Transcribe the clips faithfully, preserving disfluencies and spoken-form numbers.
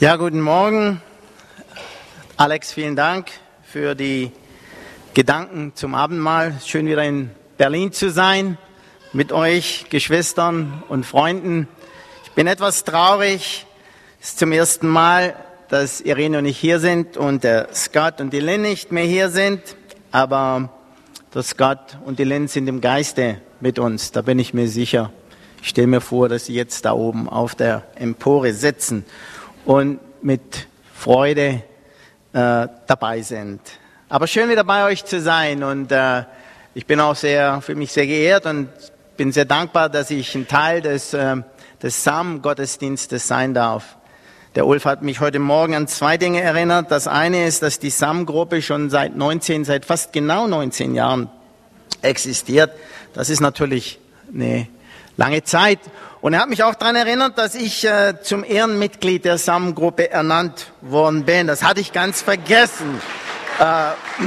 Ja, guten Morgen. Alex, vielen Dank für die Gedanken zum Abendmahl. Schön wieder in Berlin zu sein, mit euch, Geschwistern und Freunden. Ich bin etwas traurig. Es ist zum ersten Mal, dass Irene und ich hier sind und der Scott und die Lynn nicht mehr hier sind. Aber der Scott und die Lynn sind im Geiste mit uns, da bin ich mir sicher. Ich stelle mir vor, dass sie jetzt da oben auf der Empore sitzen und mit Freude äh, dabei sind. Aber schön wieder bei euch zu sein und äh, ich bin auch sehr, fühle mich sehr geehrt und bin sehr dankbar, dass ich ein Teil des, äh, des Sam-Gottesdienstes sein darf. Der Ulf hat mich heute Morgen an zwei Dinge erinnert. Das eine ist, dass die Sam-Gruppe schon seit neunzehn, seit fast genau neunzehn Jahren existiert. Das ist natürlich eine lange Zeit. Und er hat mich auch daran erinnert, dass ich äh, zum Ehrenmitglied der Sam-Gruppe ernannt worden bin. Das hatte ich ganz vergessen. Äh,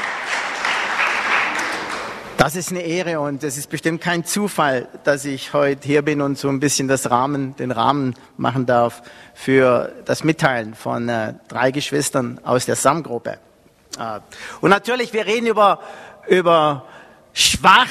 das ist eine Ehre und es ist bestimmt kein Zufall, dass ich heute hier bin und so ein bisschen das Rahmen, den Rahmen machen darf für das Mitteilen von äh, drei Geschwistern aus der Sam-Gruppe. Äh, und natürlich, wir reden über, über schwach,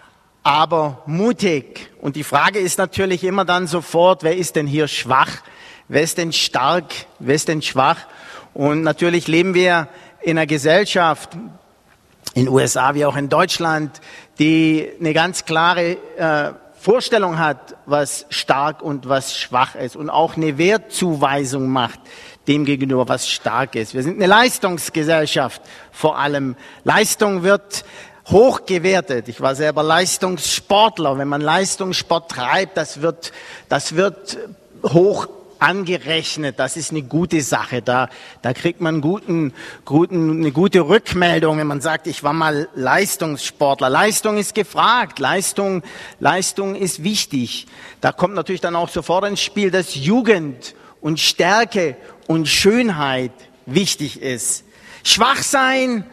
aber mutig. Und die Frage ist natürlich immer dann sofort, wer ist denn hier schwach? Wer ist denn stark? Wer ist denn schwach? Und natürlich leben wir in einer Gesellschaft, in den U S A wie auch in Deutschland, die eine ganz klare äh, Vorstellung hat, was stark und was schwach ist und auch eine Wertzuweisung macht dem gegenüber, was stark ist. Wir sind eine Leistungsgesellschaft vor allem. Leistung wird hoch gewertet. Ich war selber Leistungssportler. Wenn man Leistungssport treibt, das wird, das wird hoch angerechnet. Das ist eine gute Sache. Da, da kriegt man guten, guten, eine gute Rückmeldung, wenn man sagt, ich war mal Leistungssportler. Leistung ist gefragt. Leistung, Leistung ist wichtig. Da kommt natürlich dann auch sofort ins Spiel, dass Jugend und Stärke und Schönheit wichtig ist. Schwach sein,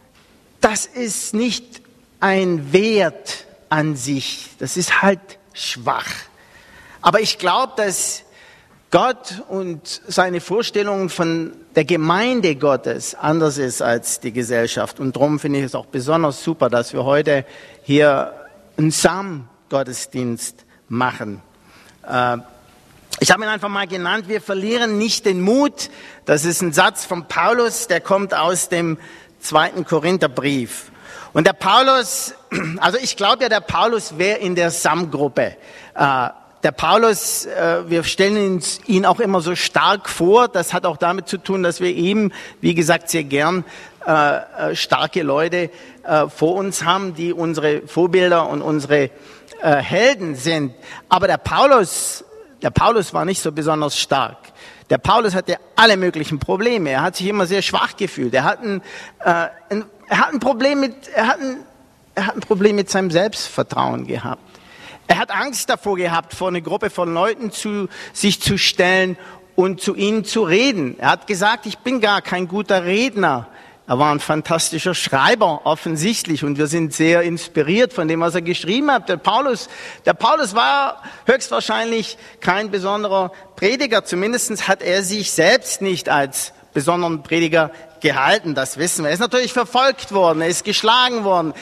das ist nicht ein Wert an sich, das ist halt schwach. Aber ich glaube, dass Gott und seine Vorstellungen von der Gemeinde Gottes anders ist als die Gesellschaft. Und darum finde ich es auch besonders super, dass wir heute hier einen Sam-Gottesdienst machen. Äh, ich habe ihn einfach mal genannt, wir verlieren nicht den Mut. Das ist ein Satz von Paulus, der kommt aus dem zweiten Korintherbrief. Und der Paulus, also ich glaube ja, der Paulus wäre in der Sam-Gruppe. Äh, der Paulus, äh, wir stellen ihn, ihn auch immer so stark vor. Das hat auch damit zu tun, dass wir eben, wie gesagt, sehr gern äh, starke Leute äh, vor uns haben, die unsere Vorbilder und unsere äh, Helden sind. Aber der Paulus, der Paulus war nicht so besonders stark. Der Paulus hatte alle möglichen Probleme. Er hat sich immer sehr schwach gefühlt. Er hat ein, äh, ein, er hat ein Problem mit, er hat ein, er hat ein Problem mit seinem Selbstvertrauen gehabt. Er hat Angst davor gehabt, vor eine Gruppe von Leuten zu, sich zu stellen und zu ihnen zu reden. Er hat gesagt, ich bin gar kein guter Redner. Er war ein fantastischer Schreiber, offensichtlich, und wir sind sehr inspiriert von dem, was er geschrieben hat. Der Paulus, der Paulus war höchstwahrscheinlich kein besonderer Prediger. Zumindest hat er sich selbst nicht als besonderen Prediger gehalten. Das wissen wir. Er ist natürlich verfolgt worden, er ist geschlagen worden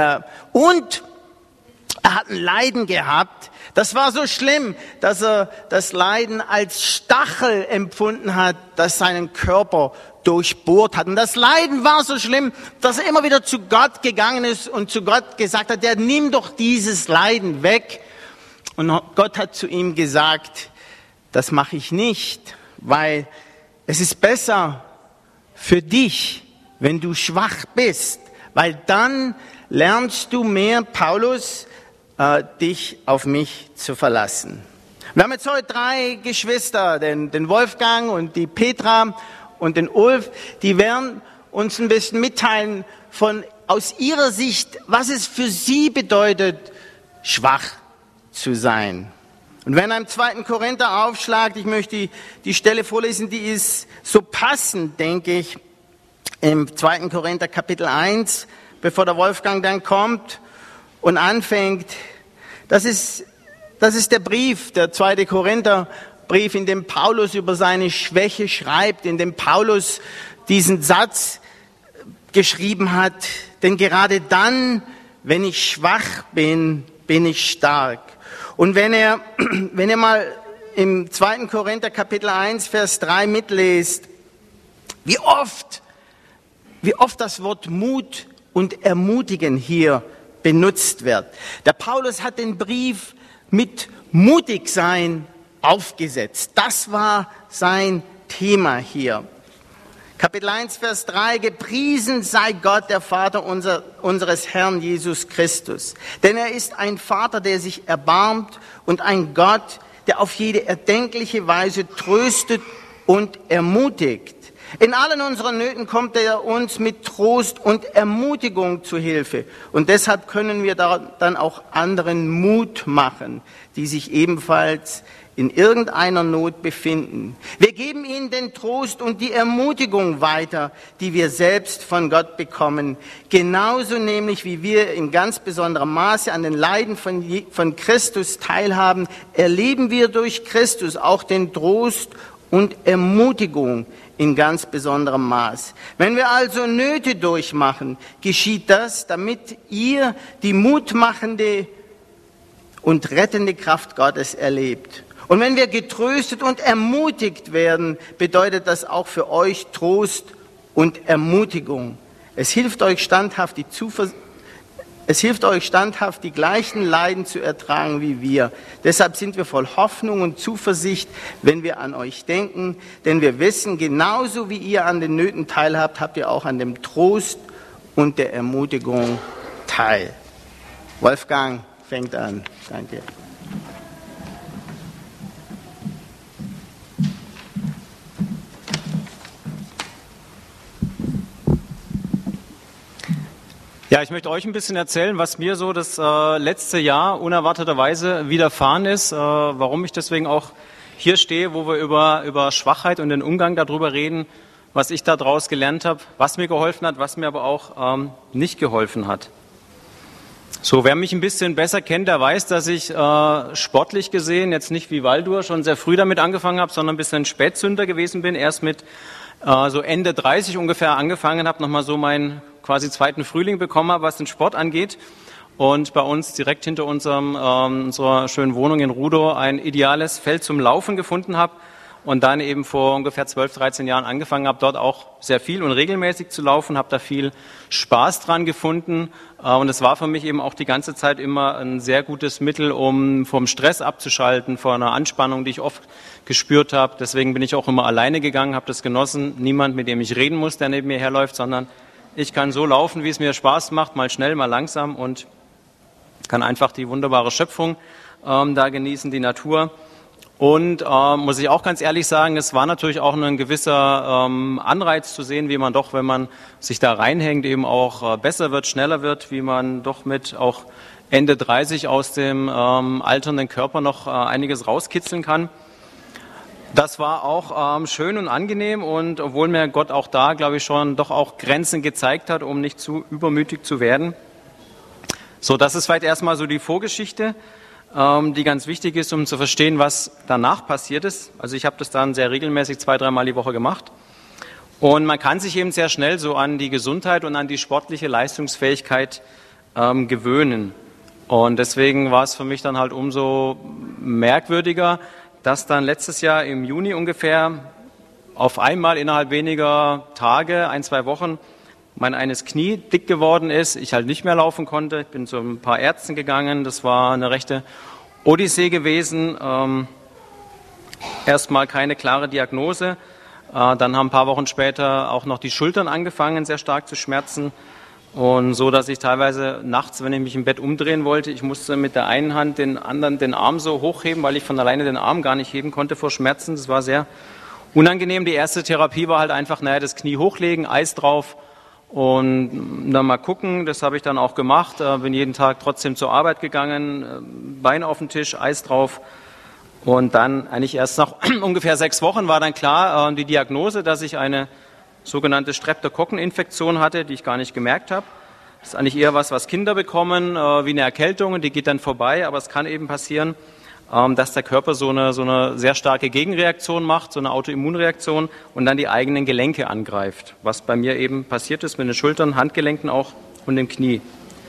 und er hat ein Leiden gehabt. Das war so schlimm, dass er das Leiden als Stachel empfunden hat, das seinen Körper durchbohrt hat. Und das Leiden war so schlimm, dass er immer wieder zu Gott gegangen ist und zu Gott gesagt hat, ja, nimm doch dieses Leiden weg. Und Gott hat zu ihm gesagt, das mache ich nicht, weil es ist besser für dich, wenn du schwach bist, weil dann lernst du mehr, Paulus, äh, dich auf mich zu verlassen. Wir haben jetzt heute drei Geschwister, den, den Wolfgang und die Petra und den Ulf, die werden uns ein bisschen mitteilen von aus ihrer Sicht, was es für sie bedeutet, schwach zu sein. Und wenn er im zweiten Korinther aufschlagt, ich möchte die, die Stelle vorlesen, die ist so passend, denke ich, im zweiten Korinther Kapitel eins, bevor der Wolfgang dann kommt und anfängt. Das ist, das ist der Brief, der zweite Korinther Brief, in dem Paulus über seine Schwäche schreibt, in dem Paulus diesen Satz geschrieben hat, denn gerade dann, wenn ich schwach bin, bin ich stark. Und wenn er, wenn ihr mal im zweiten Korinther Kapitel eins, Vers drei mitlest, wie oft, wie oft das Wort Mut und Ermutigen hier benutzt wird. Der Paulus hat den Brief mit mutig sein aufgesetzt. Das war sein Thema hier. Kapitel eins, Vers drei, gepriesen sei Gott, der Vater unser, unseres Herrn Jesus Christus. Denn er ist ein Vater, der sich erbarmt und ein Gott, der auf jede erdenkliche Weise tröstet und ermutigt. In allen unseren Nöten kommt er uns mit Trost und Ermutigung zu Hilfe. Und deshalb können wir dann auch anderen Mut machen, die sich ebenfalls in irgendeiner Not befinden. Wir geben ihnen den Trost und die Ermutigung weiter, die wir selbst von Gott bekommen. Genauso nämlich, wie wir in ganz besonderem Maße an den Leiden von, von Christus teilhaben, erleben wir durch Christus auch den Trost und Ermutigung in ganz besonderem Maß. Wenn wir also Nöte durchmachen, geschieht das, damit ihr die mutmachende und rettende Kraft Gottes erlebt. Und wenn wir getröstet und ermutigt werden, bedeutet das auch für euch Trost und Ermutigung. Es hilft euch standhaft, die Zuversicht, es hilft euch standhaft, die gleichen Leiden zu ertragen wie wir. Deshalb sind wir voll Hoffnung und Zuversicht, wenn wir an euch denken, denn wir wissen, genauso wie ihr an den Nöten teilhabt, habt ihr auch an dem Trost und der Ermutigung teil. Wolfgang fängt an. Danke. Ja, ich möchte euch ein bisschen erzählen, was mir so das äh, letzte Jahr unerwarteterweise widerfahren ist, äh, warum ich deswegen auch hier stehe, wo wir über, über Schwachheit und den Umgang darüber reden, was ich daraus gelernt habe, was mir geholfen hat, was mir aber auch ähm, nicht geholfen hat. So, wer mich ein bisschen besser kennt, der weiß, dass ich äh, sportlich gesehen, jetzt nicht wie Waldur, schon sehr früh damit angefangen habe, sondern ein bisschen Spätzünder gewesen bin, erst mit äh, so Ende dreißig ungefähr angefangen habe, nochmal so meinen quasi zweiten Frühling bekommen habe, was den Sport angeht. Und bei uns direkt hinter unserem, ähm, unserer schönen Wohnung in Rudow ein ideales Feld zum Laufen gefunden habe und dann eben vor ungefähr zwölf, dreizehn Jahren angefangen habe, dort auch sehr viel und regelmäßig zu laufen, habe da viel Spaß dran gefunden äh, und es war für mich eben auch die ganze Zeit immer ein sehr gutes Mittel, um vom Stress abzuschalten, vor einer Anspannung, die ich oft gespürt habe. Deswegen bin ich auch immer alleine gegangen, habe das genossen, niemand, mit dem ich reden muss, der neben mir herläuft, sondern ich kann so laufen, wie es mir Spaß macht, mal schnell, mal langsam und kann einfach die wunderbare Schöpfung ähm, da genießen, die Natur. Und äh, muss ich auch ganz ehrlich sagen, es war natürlich auch ein gewisser ähm, Anreiz zu sehen, wie man doch, wenn man sich da reinhängt, eben auch äh, besser wird, schneller wird, wie man doch mit auch Ende dreißig aus dem ähm, alternden Körper noch äh, einiges rauskitzeln kann. Das war auch ähm, schön und angenehm und obwohl mir Gott auch da, glaube ich, schon doch auch Grenzen gezeigt hat, um nicht zu übermütig zu werden. So, das ist vielleicht erstmal so die Vorgeschichte, ähm, die ganz wichtig ist, um zu verstehen, was danach passiert ist. Also ich habe das dann sehr regelmäßig zwei, dreimal die Woche gemacht. Und man kann sich eben sehr schnell so an die Gesundheit und an die sportliche Leistungsfähigkeit ähm, gewöhnen. Und deswegen war es für mich dann halt umso merkwürdiger, dass dann letztes Jahr im Juni ungefähr auf einmal innerhalb weniger Tage, ein, zwei Wochen, mein eines Knie dick geworden ist, ich halt nicht mehr laufen konnte. Ich bin zu ein paar Ärzten gegangen, das war eine rechte Odyssee gewesen. Ähm, erstmal keine klare Diagnose, äh, dann haben ein paar Wochen später auch noch die Schultern angefangen, sehr stark zu schmerzen. Und so, dass ich teilweise nachts, wenn ich mich im Bett umdrehen wollte, ich musste mit der einen Hand den anderen den Arm so hochheben, weil ich von alleine den Arm gar nicht heben konnte vor Schmerzen. Das war sehr unangenehm. Die erste Therapie war halt einfach, naja, das Knie hochlegen, Eis drauf und dann mal gucken. Das habe ich dann auch gemacht. Bin jeden Tag trotzdem zur Arbeit gegangen, Bein auf den Tisch, Eis drauf. Und dann eigentlich erst nach ungefähr sechs Wochen war dann klar die Diagnose, dass ich eine sogenannte Streptokokkeninfektion hatte, die ich gar nicht gemerkt habe. Das ist eigentlich eher was, was Kinder bekommen, äh, wie eine Erkältung, und die geht dann vorbei, aber es kann eben passieren. ähm, dass der Körper so eine, so eine sehr starke Gegenreaktion macht, so eine Autoimmunreaktion und dann die eigenen Gelenke angreift, was bei mir eben passiert ist mit den Schultern, Handgelenken auch und dem Knie.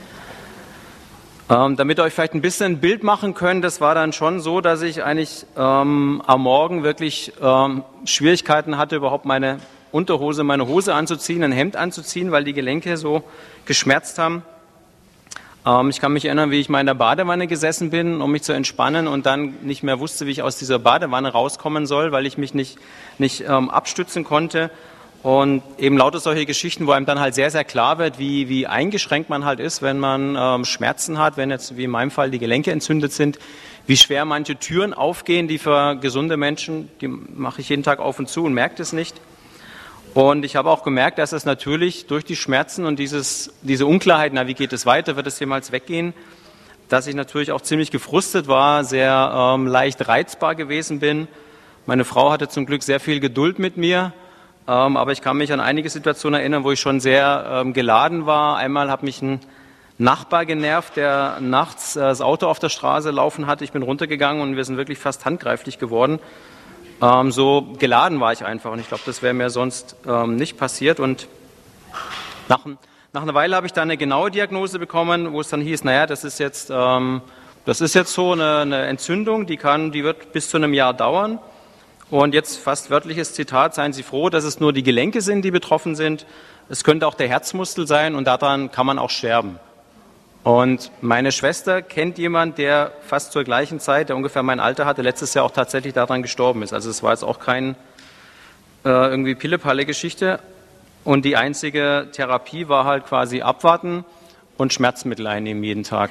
Ähm, damit ihr euch vielleicht ein bisschen ein Bild machen könnt, das war dann schon so, dass ich eigentlich ähm, am Morgen wirklich ähm, Schwierigkeiten hatte, überhaupt meine Unterhose, meine Hose anzuziehen, ein Hemd anzuziehen, weil die Gelenke so geschmerzt haben. Ähm, ich kann mich erinnern, wie ich mal in der Badewanne gesessen bin, um mich zu entspannen und dann nicht mehr wusste, wie ich aus dieser Badewanne rauskommen soll, weil ich mich nicht, nicht ähm, abstützen konnte. Und eben lauter solche Geschichten, wo einem dann halt sehr, sehr klar wird, wie, wie eingeschränkt man halt ist, wenn man ähm, Schmerzen hat, wenn jetzt wie in meinem Fall die Gelenke entzündet sind, wie schwer manche Türen aufgehen, die für gesunde Menschen, die mache ich jeden Tag auf und zu und merke das nicht. Und ich habe auch gemerkt, dass es natürlich durch die Schmerzen und dieses, diese Unklarheit, na wie geht es weiter, wird es jemals weggehen, dass ich natürlich auch ziemlich gefrustet war, sehr ähm, leicht reizbar gewesen bin. Meine Frau hatte zum Glück sehr viel Geduld mit mir. Ähm, aber ich kann mich an einige Situationen erinnern, wo ich schon sehr ähm, geladen war. Einmal hat mich ein Nachbar genervt, der nachts äh, das Auto auf der Straße laufen hatte. Ich bin runtergegangen und wir sind wirklich fast handgreiflich geworden. Ähm, so geladen war ich einfach und ich glaube, das wäre mir sonst ähm, nicht passiert. Und nach, nach einer Weile habe ich dann eine genaue Diagnose bekommen, wo es dann hieß, naja, das ist jetzt, ähm, das ist jetzt so eine, eine Entzündung, die, kann, die wird bis zu einem Jahr dauern. Und jetzt fast wörtliches Zitat, seien Sie froh, dass es nur die Gelenke sind, die betroffen sind. Es könnte auch der Herzmuskel sein und daran kann man auch sterben. Und meine Schwester kennt jemanden, der fast zur gleichen Zeit, der ungefähr mein Alter hatte, letztes Jahr auch tatsächlich daran gestorben ist. Also es war jetzt auch kein äh, irgendwie Pille-Palle-Geschichte. Und die einzige Therapie war halt quasi abwarten und Schmerzmittel einnehmen jeden Tag.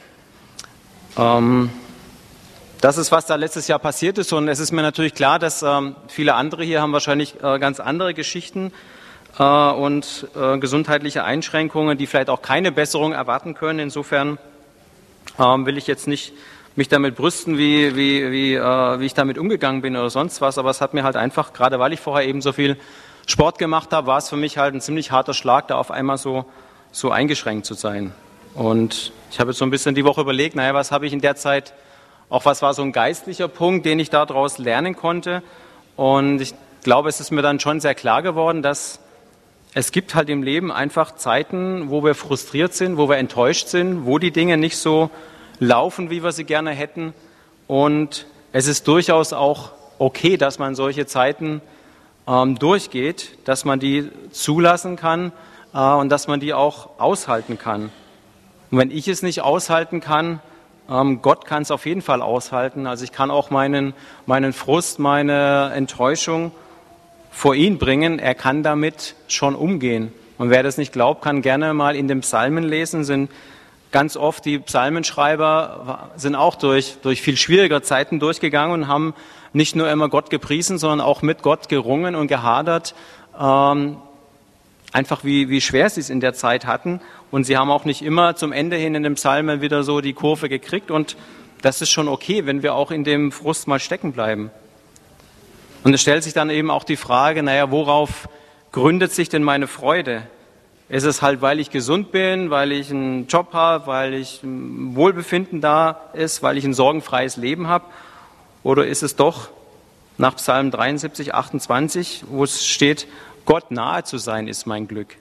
Ähm... Das ist, was da letztes Jahr passiert ist und es ist mir natürlich klar, dass ähm, viele andere hier haben wahrscheinlich äh, ganz andere Geschichten äh, und äh, gesundheitliche Einschränkungen, die vielleicht auch keine Besserung erwarten können. Insofern ähm, will ich jetzt nicht mich damit brüsten, wie, wie, wie, äh, wie ich damit umgegangen bin oder sonst was, aber es hat mir halt einfach, gerade weil ich vorher eben so viel Sport gemacht habe, war es für mich halt ein ziemlich harter Schlag, da auf einmal so, so eingeschränkt zu sein. Und ich habe jetzt so ein bisschen die Woche überlegt, naja, was habe ich in der Zeit auch was war so ein geistlicher Punkt, den ich daraus lernen konnte. Und ich glaube, es ist mir dann schon sehr klar geworden, dass es gibt halt im Leben einfach Zeiten, wo wir frustriert sind, wo wir enttäuscht sind, wo die Dinge nicht so laufen, wie wir sie gerne hätten. Und es ist durchaus auch okay, dass man solche Zeiten ähm, durchgeht, dass man die zulassen kann äh, und dass man die auch aushalten kann. Und wenn ich es nicht aushalten kann, Ähm, Gott kann es auf jeden Fall aushalten. Also ich kann auch meinen, meinen Frust, meine Enttäuschung vor ihn bringen. Er kann damit schon umgehen. Und wer das nicht glaubt, kann gerne mal in den Psalmen lesen. Sind ganz oft die Psalmenschreiber sind auch durch, durch viel schwierigere Zeiten durchgegangen und haben nicht nur immer Gott gepriesen, sondern auch mit Gott gerungen und gehadert. Ähm, einfach wie, wie schwer sie es in der Zeit hatten. Und sie haben auch nicht immer zum Ende hin in den Psalmen wieder so die Kurve gekriegt. Und das ist schon okay, wenn wir auch in dem Frust mal stecken bleiben. Und es stellt sich dann eben auch die Frage, naja, worauf gründet sich denn meine Freude? Ist es halt, weil ich gesund bin, weil ich einen Job habe, weil ich ein Wohlbefinden da ist, weil ich ein sorgenfreies Leben habe? Oder ist es doch nach Psalm dreiundsiebzig, achtundzwanzig, wo es steht, Gott nahe zu sein ist mein Glück?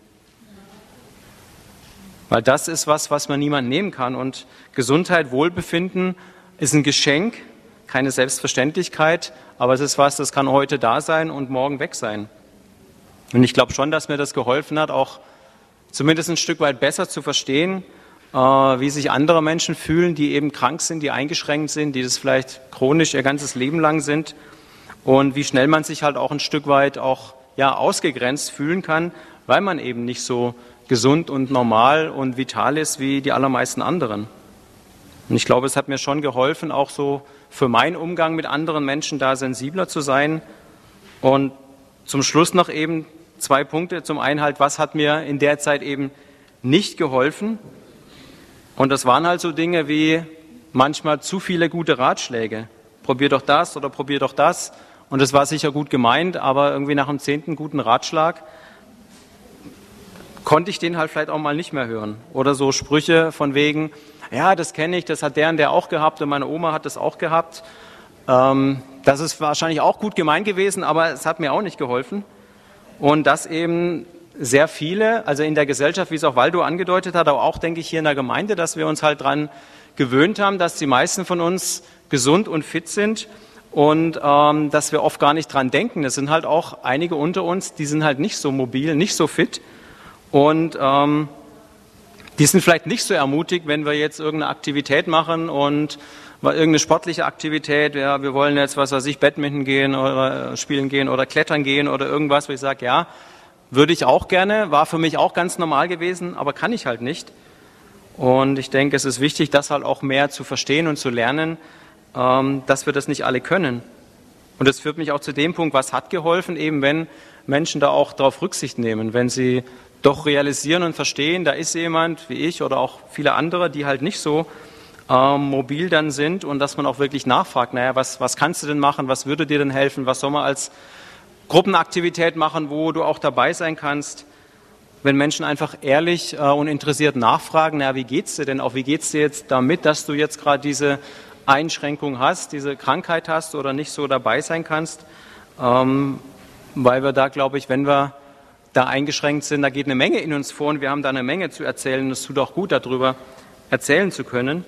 Weil das ist was, was man niemand nehmen kann. Und Gesundheit, Wohlbefinden ist ein Geschenk, keine Selbstverständlichkeit, aber es ist was, das kann heute da sein und morgen weg sein. Und ich glaube schon, dass mir das geholfen hat, auch zumindest ein Stück weit besser zu verstehen, äh, wie sich andere Menschen fühlen, die eben krank sind, die eingeschränkt sind, die das vielleicht chronisch ihr ganzes Leben lang sind und wie schnell man sich halt auch ein Stück weit auch ja, ausgegrenzt fühlen kann, weil man eben nicht so gesund und normal und vital ist wie die allermeisten anderen. Und ich glaube, es hat mir schon geholfen, auch so für meinen Umgang mit anderen Menschen da sensibler zu sein. Und zum Schluss noch eben zwei Punkte. Zum einen halt, was hat mir in der Zeit eben nicht geholfen? Und das waren halt so Dinge wie manchmal zu viele gute Ratschläge. Probier doch das oder probier doch das. Und das war sicher gut gemeint, aber irgendwie nach dem zehnten guten Ratschlag konnte ich den halt vielleicht auch mal nicht mehr hören. Oder so Sprüche von wegen, ja, das kenne ich, das hat der und der auch gehabt und meine Oma hat das auch gehabt. Ähm, das ist wahrscheinlich auch gut gemeint gewesen, aber es hat mir auch nicht geholfen. Und dass eben sehr viele, also in der Gesellschaft, wie es auch Waldo angedeutet hat, aber auch, denke ich, hier in der Gemeinde, dass wir uns halt dran gewöhnt haben, dass die meisten von uns gesund und fit sind und ähm, dass wir oft gar nicht dran denken. Es sind halt auch einige unter uns, die sind halt nicht so mobil, nicht so fit und ähm, die sind vielleicht nicht so ermutigt, wenn wir jetzt irgendeine Aktivität machen und irgendeine sportliche Aktivität, ja, wir wollen jetzt, was weiß ich, Badminton gehen oder spielen gehen oder klettern gehen oder irgendwas, wo ich sage, ja, würde ich auch gerne, war für mich auch ganz normal gewesen, aber kann ich halt nicht. Und ich denke, es ist wichtig, das halt auch mehr zu verstehen und zu lernen, ähm, dass wir das nicht alle können. Und das führt mich auch zu dem Punkt, was hat geholfen, eben wenn Menschen da auch darauf Rücksicht nehmen, wenn sie doch realisieren und verstehen, da ist jemand wie ich oder auch viele andere, die halt nicht so ähm, mobil dann sind und dass man auch wirklich nachfragt, naja, was, was kannst du denn machen, was würde dir denn helfen, was soll man als Gruppenaktivität machen, wo du auch dabei sein kannst. Wenn Menschen einfach ehrlich äh, und interessiert nachfragen, naja, wie geht's dir denn, auch wie geht's dir jetzt damit, dass du jetzt gerade diese Einschränkung hast, diese Krankheit hast oder nicht so dabei sein kannst, ähm, weil wir da, glaube ich, wenn wir da eingeschränkt sind, da geht eine Menge in uns vor und wir haben da eine Menge zu erzählen. Es tut auch gut, darüber erzählen zu können.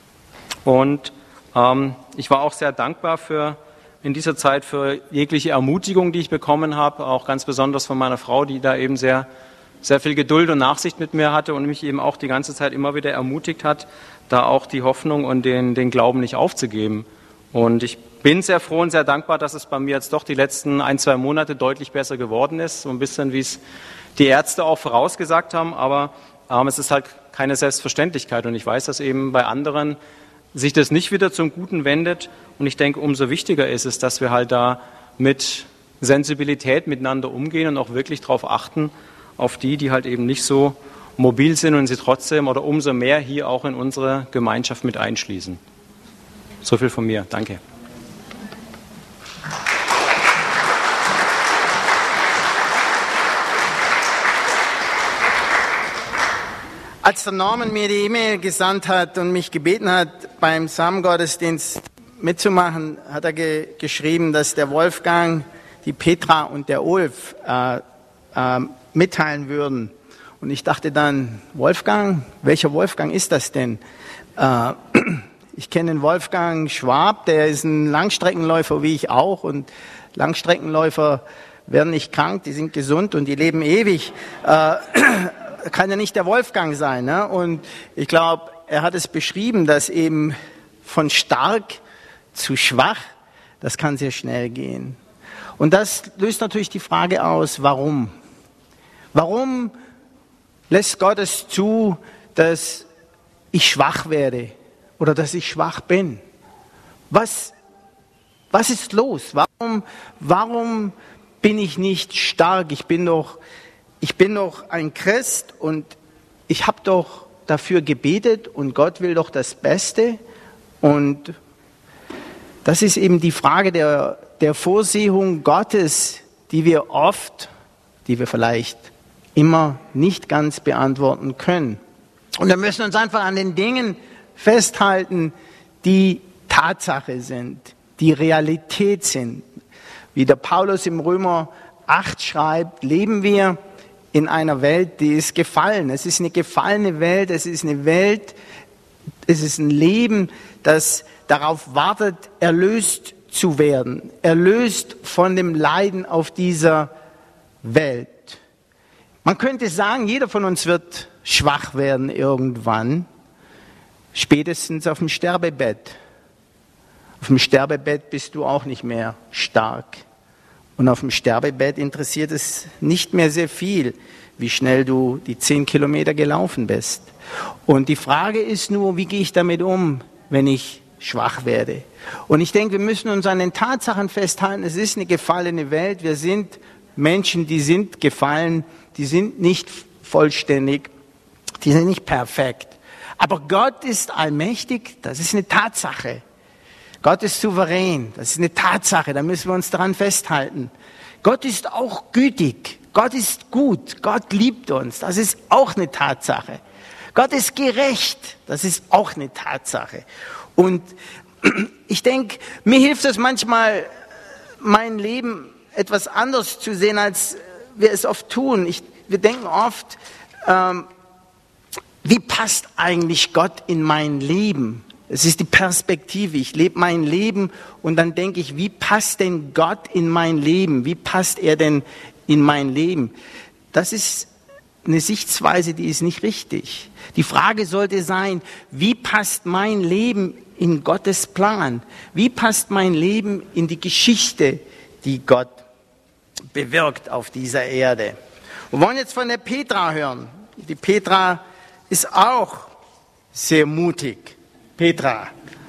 Und ähm, ich war auch sehr dankbar für in dieser Zeit für jegliche Ermutigung, die ich bekommen habe, auch ganz besonders von meiner Frau, die da eben sehr, sehr viel Geduld und Nachsicht mit mir hatte und mich eben auch die ganze Zeit immer wieder ermutigt hat, da auch die Hoffnung und den, den Glauben nicht aufzugeben. Und ich bin sehr froh und sehr dankbar, dass es bei mir jetzt doch die letzten ein, zwei Monate deutlich besser geworden ist, so ein bisschen wie es die Ärzte auch vorausgesagt haben, aber ähm, es ist halt keine Selbstverständlichkeit und ich weiß, dass eben bei anderen sich das nicht wieder zum Guten wendet. Und ich denke, umso wichtiger ist es, dass wir halt da mit Sensibilität miteinander umgehen und auch wirklich darauf achten, auf die, die halt eben nicht so mobil sind und sie trotzdem oder umso mehr hier auch in unsere Gemeinschaft mit einschließen. So viel von mir. Danke. Als der Norman mir die E-Mail gesandt hat und mich gebeten hat, beim Samengottesdienst mitzumachen, hat er ge geschrieben, dass der Wolfgang, die Petra und der Ulf äh, äh, mitteilen würden. Und ich dachte dann, Wolfgang, welcher Wolfgang ist das denn? Äh, ich kenne den Wolfgang Schwab, der ist ein Langstreckenläufer wie ich auch. Und Langstreckenläufer werden nicht krank, die sind gesund und die leben ewig. Äh, kann ja nicht der Wolfgang sein. Ne? Und ich glaube, er hat es beschrieben, dass eben von stark zu schwach, das kann sehr schnell gehen. Und das löst natürlich die Frage aus, warum? Warum lässt Gott es zu, dass ich schwach werde oder dass ich schwach bin? Was, was ist los? Warum, warum bin ich nicht stark? Ich bin doch Ich bin doch ein Christ und ich habe doch dafür gebetet und Gott will doch das Beste. Und das ist eben die Frage der, der Vorsehung Gottes, die wir oft, die wir vielleicht immer nicht ganz beantworten können. Und wir müssen uns einfach an den Dingen festhalten, die Tatsache sind, die Realität sind. Wie der Paulus im Römer acht schreibt, leben wir in einer Welt, die ist gefallen. Es ist eine gefallene Welt, es ist eine Welt, es ist ein Leben, das darauf wartet, erlöst zu werden, erlöst von dem Leiden auf dieser Welt. Man könnte sagen, jeder von uns wird schwach werden irgendwann, spätestens auf dem Sterbebett. Auf dem Sterbebett bist du auch nicht mehr stark. Und auf dem Sterbebett interessiert es nicht mehr sehr viel, wie schnell du die zehn Kilometer gelaufen bist. Und die Frage ist nur, wie gehe ich damit um, wenn ich schwach werde? Und ich denke, wir müssen uns an den Tatsachen festhalten, es ist eine gefallene Welt. Wir sind Menschen, die sind gefallen, die sind nicht vollständig, die sind nicht perfekt. Aber Gott ist allmächtig, das ist eine Tatsache. Gott ist souverän, das ist eine Tatsache, da müssen wir uns daran festhalten. Gott ist auch gütig, Gott ist gut, Gott liebt uns, das ist auch eine Tatsache. Gott ist gerecht. Das ist auch eine Tatsache. Und ich denke, mir hilft es manchmal, mein Leben etwas anders zu sehen, als wir es oft tun. Ich, wir denken oft, ähm, wie passt eigentlich Gott in mein Leben? Es ist die Perspektive. Ich lebe mein Leben und dann denke ich, wie passt denn Gott in mein Leben? Wie passt er denn in mein Leben? Das ist eine Sichtweise, die ist nicht richtig. Die Frage sollte sein, wie passt mein Leben in Gottes Plan? Wie passt mein Leben in die Geschichte, die Gott bewirkt auf dieser Erde? Wir wollen jetzt von der Petra hören. Die Petra ist auch sehr mutig. Petra.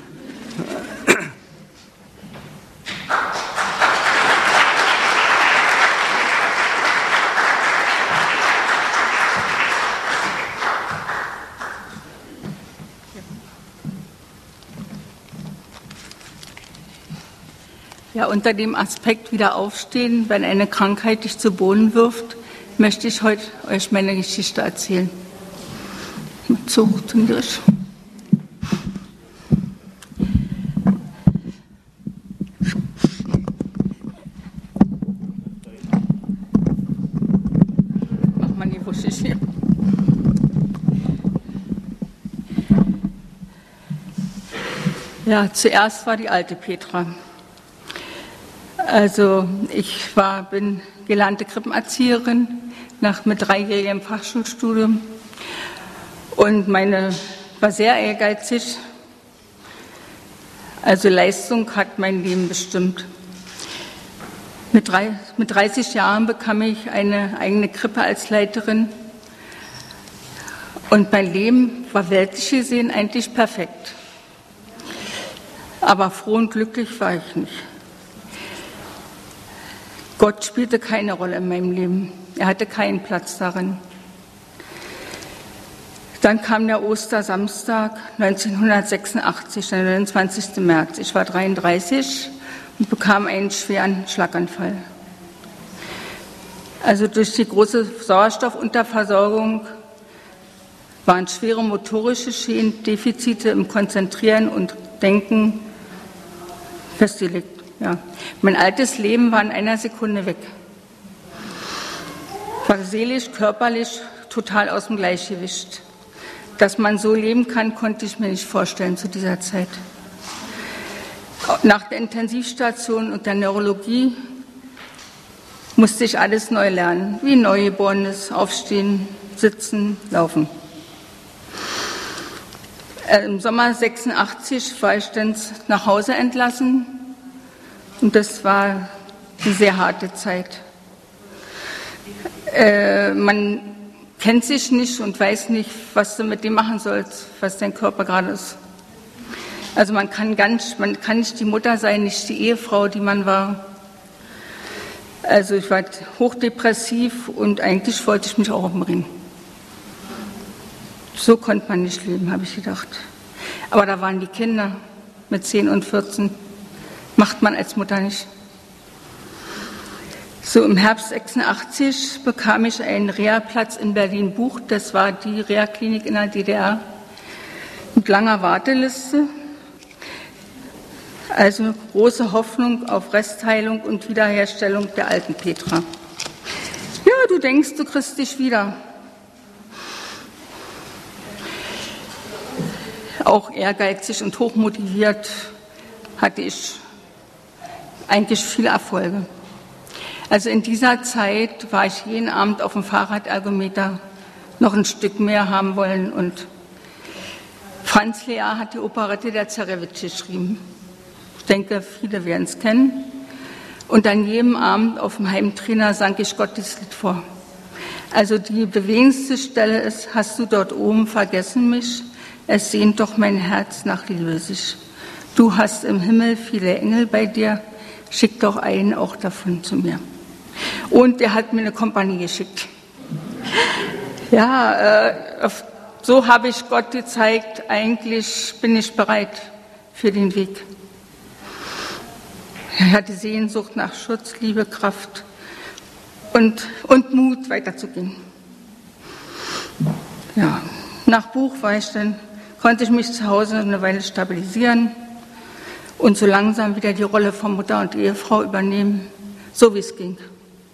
Ja, unter dem Aspekt wieder aufstehen, wenn eine Krankheit dich zu Boden wirft, möchte ich heute euch meine Geschichte erzählen. Mit Zucht und Grisch. Mach mal die wuschig hier. Ja, zuerst war die alte Petra. Also ich war, bin gelernte Krippenerzieherin nach mit dreijährigem Fachschulstudium und meine war sehr ehrgeizig. Also Leistung hat mein Leben bestimmt. Mit, drei, mit dreißig Jahren bekam ich eine eigene Krippe als Leiterin und mein Leben war weltlich gesehen eigentlich perfekt. Aber froh und glücklich war ich nicht. Gott spielte keine Rolle in meinem Leben. Er hatte keinen Platz darin. Dann kam der Ostersamstag neunzehnhundertsechsundachtzig, der neunundzwanzigsten März. Ich war dreiunddreißig und bekam einen schweren Schlaganfall. Also durch die große Sauerstoffunterversorgung waren schwere motorische Schäden, Defizite im Konzentrieren und Denken festgelegt. Ja. Mein altes Leben war in einer Sekunde weg. War seelisch, körperlich total aus dem Gleichgewicht. Dass man so leben kann, konnte ich mir nicht vorstellen zu dieser Zeit. Nach der Intensivstation und der Neurologie musste ich alles neu lernen, wie ein Neugeborenes, aufstehen, sitzen, laufen. Im Sommer sechsundachtzig war ich dann nach Hause entlassen. Und das war eine sehr harte Zeit. Äh, man kennt sich nicht und weiß nicht, was du mit dem machen sollst, was dein Körper gerade ist. Also man kann, ganz, man kann nicht die Mutter sein, nicht die Ehefrau, die man war. Also ich war hochdepressiv und eigentlich wollte ich mich auch umbringen. So konnte man nicht leben, habe ich gedacht. Aber da waren die Kinder mit zehn und vierzehn. Macht man als Mutter nicht. So im Herbst sechsundachtzig bekam ich einen Reha-Platz in Berlin-Buch. Das war die Reha-Klinik in der D D R mit langer Warteliste. Also große Hoffnung auf Restheilung und Wiederherstellung der alten Petra. Ja, du denkst, du kriegst dich wieder. Auch ehrgeizig und hochmotiviert hatte ich eigentlich viele Erfolge. Also in dieser Zeit war ich jeden Abend auf dem Fahrradergometer noch ein Stück mehr haben wollen und Franz Lea hat die Operette der Zarewitsch geschrieben. Ich denke, viele werden es kennen. Und an jedem Abend auf dem Heimtrainer sang ich Gottes Lied vor. Also die bewegendste Stelle ist, hast du dort oben vergessen mich? Es sehnt doch mein Herz nach Liebe sich. Du hast im Himmel viele Engel bei dir, schick doch einen auch davon zu mir. Und er hat mir eine Kompanie geschickt. Ja, äh, so habe ich Gott gezeigt, eigentlich bin ich bereit für den Weg. Er hatte Sehnsucht nach Schutz, Liebe, Kraft und, und Mut, weiterzugehen. Ja, Nach Buchweichen konnte ich mich zu Hause eine Weile stabilisieren und so langsam wieder die Rolle von Mutter und Ehefrau übernehmen, so wie es ging.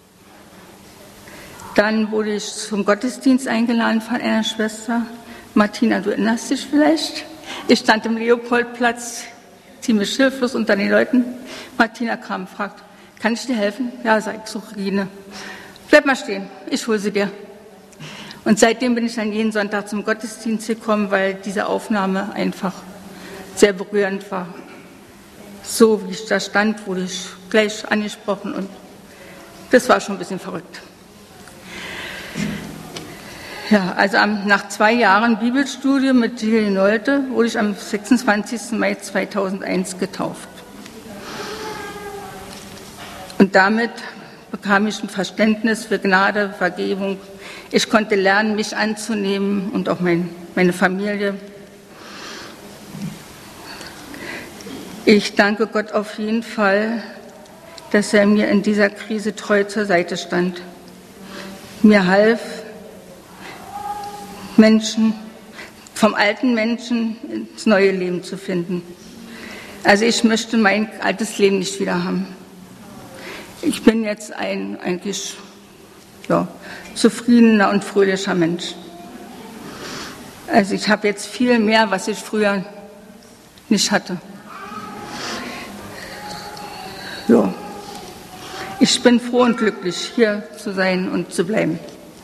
Dann wurde ich zum Gottesdienst eingeladen von einer Schwester. Martina, du erinnerst dich vielleicht? Ich stand im Leopoldplatz, ziemlich hilflos unter den Leuten. Martina kam und fragt, kann ich dir helfen? Ja, sag ich, so Regine. Bleib mal stehen, ich hole sie dir. Und seitdem bin ich dann jeden Sonntag zum Gottesdienst gekommen, weil diese Aufnahme einfach sehr berührend war. So wie ich da stand, wurde ich gleich angesprochen und das war schon ein bisschen verrückt. Ja, also am, nach zwei Jahren Bibelstudium mit Gilles Nolte wurde ich am sechsundzwanzigsten Mai zweitausendeins getauft. Und damit bekam ich ein Verständnis für Gnade, Vergebung. Ich konnte lernen, mich anzunehmen und auch mein, meine Familie. Ich danke Gott auf jeden Fall, dass er mir in dieser Krise treu zur Seite stand. Mir half, Menschen, vom alten Menschen ins neue Leben zu finden. Also ich möchte mein altes Leben nicht wieder haben. Ich bin jetzt ein eigentlich ja, zufriedener und fröhlicher Mensch. Also ich habe jetzt viel mehr, was ich früher nicht hatte. Ja. Ich bin froh und glücklich, hier zu sein und zu bleiben.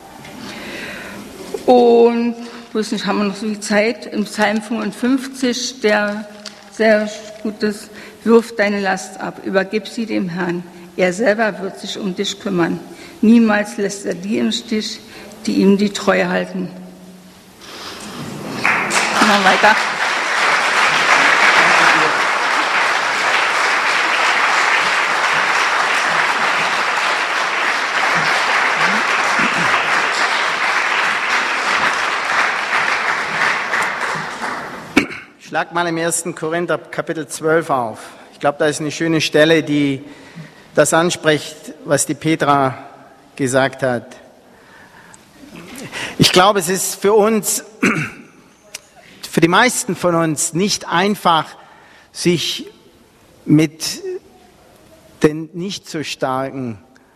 Und, ich weiß nicht, haben wir noch so viel Zeit? Im Psalm fünfundfünfzig, der sehr gut ist, wirf deine Last ab, übergib sie dem Herrn. Er selber wird sich um dich kümmern. Niemals lässt er die im Stich, die ihm die Treue halten. Machen wir weiter. Schlag mal im ersten Korinther Kapitel zwölf auf. Ich glaube, da ist eine schöne Stelle, die das anspricht, was die Petra gesagt hat. Ich glaube, es ist für uns, für die meisten von uns nicht einfach, sich mit den nicht so Starken,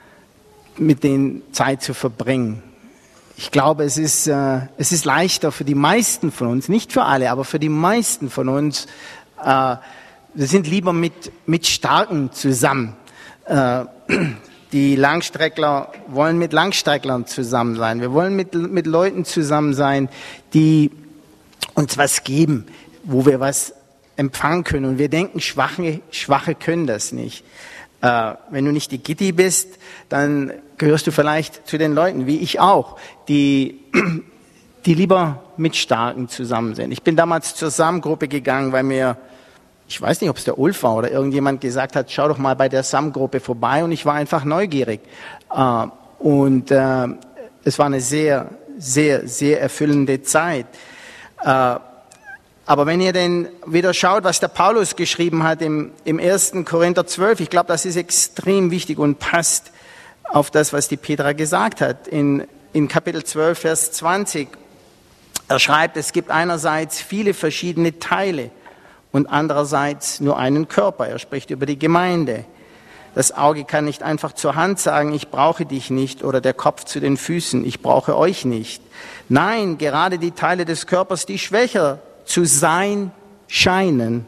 mit denen Zeit zu verbringen. Ich glaube, es ist, äh, es ist leichter für die meisten von uns, nicht für alle, aber für die meisten von uns, äh, wir sind lieber mit, mit Starken zusammen. Äh, die Langstreckler wollen mit Langstrecklern zusammen sein. Wir wollen mit, mit Leuten zusammen sein, die uns was geben, wo wir was empfangen können. Und wir denken, Schwache, Schwache können das nicht. Äh, wenn du nicht die Gitti bist, dann gehörst du vielleicht zu den Leuten, wie ich auch, die, die lieber mit Starken zusammen sind. Ich bin damals zur Sam-Gruppe gegangen, weil mir, ich weiß nicht, ob es der Ulf war oder irgendjemand gesagt hat, schau doch mal bei der Sam-Gruppe vorbei, und ich war einfach neugierig. Äh, und äh, es war eine sehr, sehr, sehr erfüllende Zeit. Äh, Aber wenn ihr denn wieder schaut, was der Paulus geschrieben hat im, im ersten Korinther zwölf, ich glaube, das ist extrem wichtig und passt auf das, was die Petra gesagt hat. In, in Kapitel zwölf, Vers zwanzig, er schreibt, es gibt einerseits viele verschiedene Teile und andererseits nur einen Körper. Er spricht über die Gemeinde. Das Auge kann nicht einfach zur Hand sagen, ich brauche dich nicht, oder der Kopf zu den Füßen, ich brauche euch nicht. Nein, gerade die Teile des Körpers, die schwächer zu sein scheinen,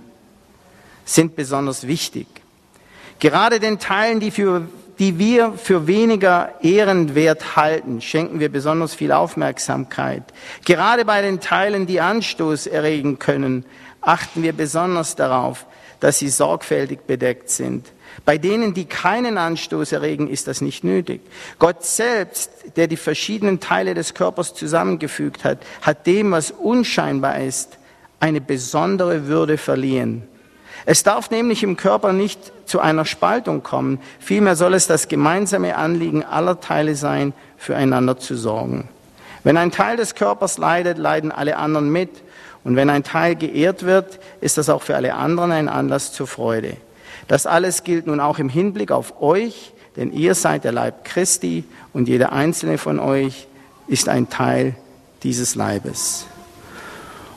sind besonders wichtig. Gerade den Teilen, die, für, die wir für weniger ehrenwert halten, schenken wir besonders viel Aufmerksamkeit. Gerade bei den Teilen, die Anstoß erregen können, achten wir besonders darauf, dass sie sorgfältig bedeckt sind. Bei denen, die keinen Anstoß erregen, ist das nicht nötig. Gott selbst, der die verschiedenen Teile des Körpers zusammengefügt hat, hat dem, was unscheinbar ist, eine besondere Würde verliehen. Es darf nämlich im Körper nicht zu einer Spaltung kommen, vielmehr soll es das gemeinsame Anliegen aller Teile sein, füreinander zu sorgen. Wenn ein Teil des Körpers leidet, leiden alle anderen mit. Und wenn ein Teil geehrt wird, ist das auch für alle anderen ein Anlass zur Freude. Das alles gilt nun auch im Hinblick auf euch, denn ihr seid der Leib Christi und jeder einzelne von euch ist ein Teil dieses Leibes.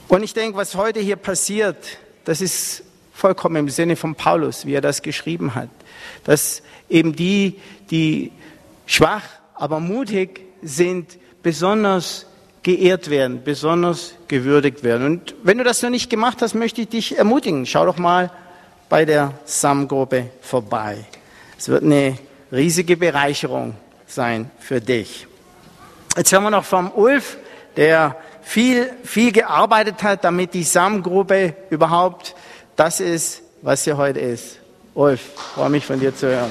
Und ich denke, was heute hier passiert, das ist vollkommen im Sinne von Paulus, wie er das geschrieben hat. Dass eben die, die schwach, aber mutig sind, besonders geehrt werden, besonders gewürdigt werden. Und wenn du das noch nicht gemacht hast, möchte ich dich ermutigen. Schau doch mal bei der S A M-Gruppe vorbei. Es wird eine riesige Bereicherung sein für dich. Jetzt hören wir noch vom Ulf, der viel, viel gearbeitet hat, damit die S A M-Gruppe überhaupt das ist, was sie heute ist. Ulf, freue mich von dir zu hören.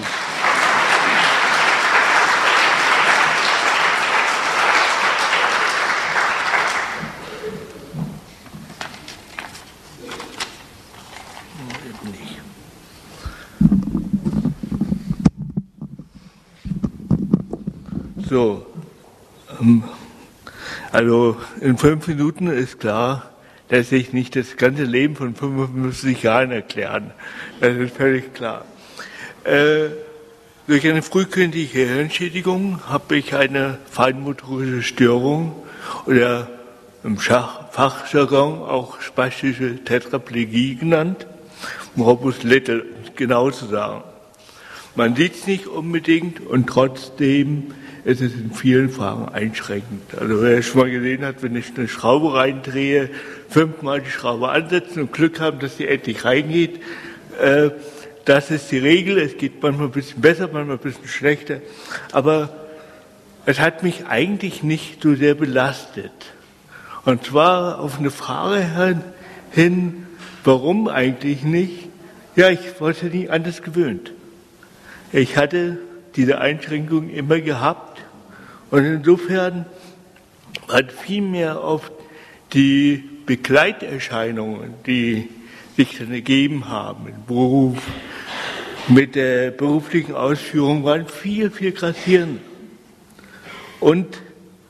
So, ähm, also in fünf Minuten ist klar, dass ich nicht das ganze Leben von fünfundfünfzig Jahren erklären. Das ist völlig klar. Äh, durch eine frühkindliche Hirnschädigung habe ich eine feinmotorische Störung oder im Schach, Fachjargon auch spastische Tetraplegie genannt, um Morbus Little genau zu sagen. Man sieht es nicht unbedingt und trotzdem ist es in vielen Fragen einschränkend. Also wer schon mal gesehen hat, wenn ich eine Schraube reindrehe, fünfmal die Schraube ansetzen und Glück haben, dass sie endlich reingeht, äh, das ist die Regel. Es geht manchmal ein bisschen besser, manchmal ein bisschen schlechter. Aber es hat mich eigentlich nicht so sehr belastet. Und zwar auf eine Frage hin, warum eigentlich nicht? Ja, ich war ja nie anders gewöhnt. Ich hatte diese Einschränkung immer gehabt und insofern hat viel mehr auf die Begleiterscheinungen, die sich dann ergeben haben im Beruf, mit der beruflichen Ausführung, waren viel, viel grassierender. Und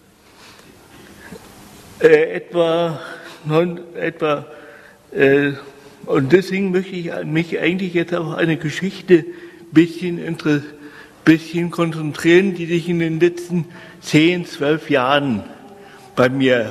äh, etwa, non, etwa äh, und deswegen möchte ich mich eigentlich jetzt auf eine Geschichte bisschen interessieren, bisschen konzentrieren, die sich in den letzten zehn, zwölf Jahren bei mir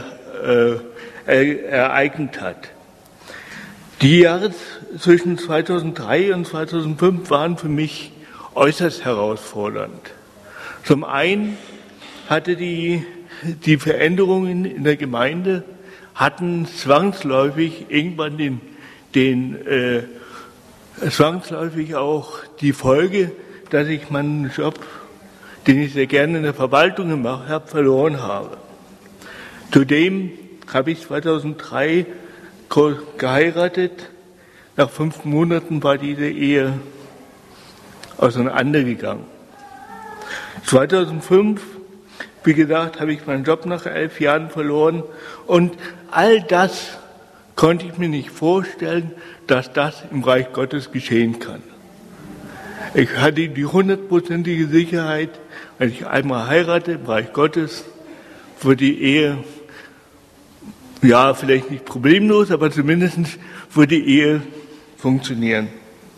äh, ereignet hat. Die Jahre zwischen zweitausenddrei und zweitausendfünf waren für mich äußerst herausfordernd. Zum einen hatte die, die Veränderungen in der Gemeinde hatten zwangsläufig irgendwann den, den äh, zwangsläufig auch die Folge, dass ich meinen Job, den ich sehr gerne in der Verwaltung gemacht habe, verloren habe. Zudem habe ich zweitausenddrei geheiratet. Nach fünf Monaten war diese Ehe auseinandergegangen. zweitausendfünf, wie gesagt, habe ich meinen Job nach elf Jahren verloren. Und all das konnte ich mir nicht vorstellen, dass das im Reich Gottes geschehen kann. Ich hatte die hundertprozentige Sicherheit, wenn ich einmal heirate im Reich Gottes, wird die Ehe, ja, vielleicht nicht problemlos, aber zumindest wird die Ehe funktionieren.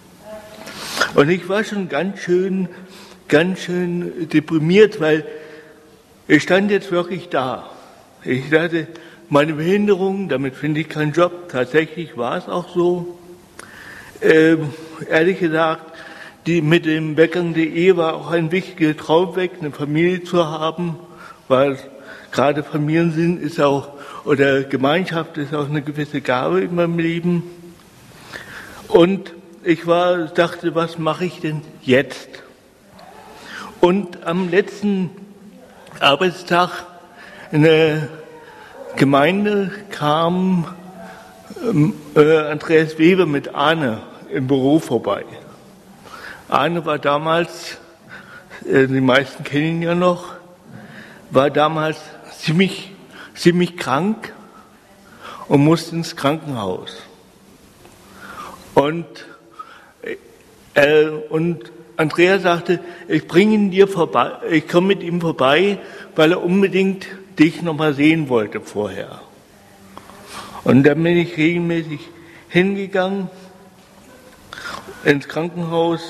Und ich war schon ganz schön, ganz schön deprimiert, weil ich stand jetzt wirklich da. Ich dachte, meine Behinderung, damit finde ich keinen Job. Tatsächlich war es auch so. Ähm, ehrlich gesagt, die mit dem Weggang der Ehe war auch ein wichtiger Traum weg, eine Familie zu haben, weil gerade Familiensinn ist auch, oder Gemeinschaft ist auch eine gewisse Gabe in meinem Leben. Und ich war, dachte, was mache ich denn jetzt? Und am letzten Arbeitstag in der Gemeinde kam äh, Andreas Weber mit Arne im Büro vorbei. Arne war damals, äh, die meisten kennen ihn ja noch, war damals ziemlich, ziemlich krank und musste ins Krankenhaus. Und, äh, und Andrea sagte, ich bringe ihn dir vorbei, ich komme mit ihm vorbei, weil er unbedingt dich nochmal sehen wollte vorher. Und dann bin ich regelmäßig hingegangen ins Krankenhaus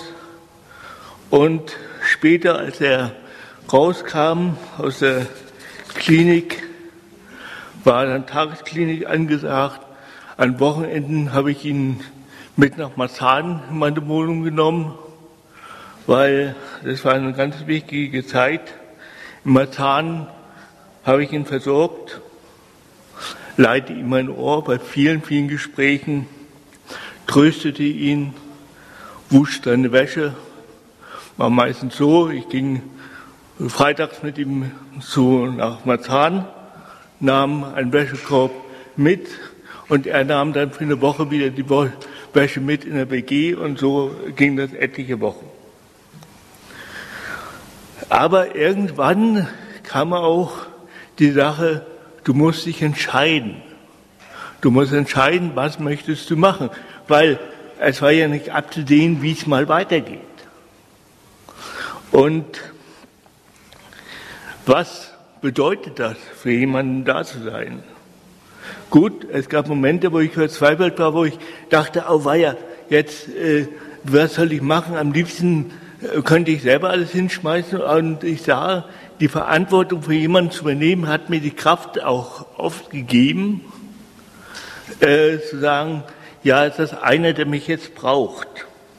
und später, als er rauskam aus der Klinik, war dann Tagesklinik angesagt. An Wochenenden habe ich ihn mit nach Marzahn in meine Wohnung genommen, weil das war eine ganz wichtige Zeit. In Marzahn habe ich ihn versorgt, leitete ihm mein Ohr bei vielen, vielen Gesprächen, tröstete ihn, wusch seine Wäsche. War meistens so, ich ging freitags mit ihm zu, nach Marzahn, nahm einen Wäschekorb mit und er nahm dann für eine Woche wieder die Wäsche mit in der W G und so ging das etliche Wochen. Aber irgendwann kam auch die Sache, du musst dich entscheiden. Du musst entscheiden, was möchtest du machen, weil es war ja nicht abzusehen, wie es mal weitergeht. Und was bedeutet das, für jemanden da zu sein? Gut, es gab Momente, wo ich verzweifelt war, wo ich dachte, oh weia, jetzt, äh, was soll ich machen? Am liebsten äh, könnte ich selber alles hinschmeißen. Und ich sah, die Verantwortung für jemanden zu übernehmen, hat mir die Kraft auch oft gegeben, äh, zu sagen, ja, ist das einer, der mich jetzt braucht.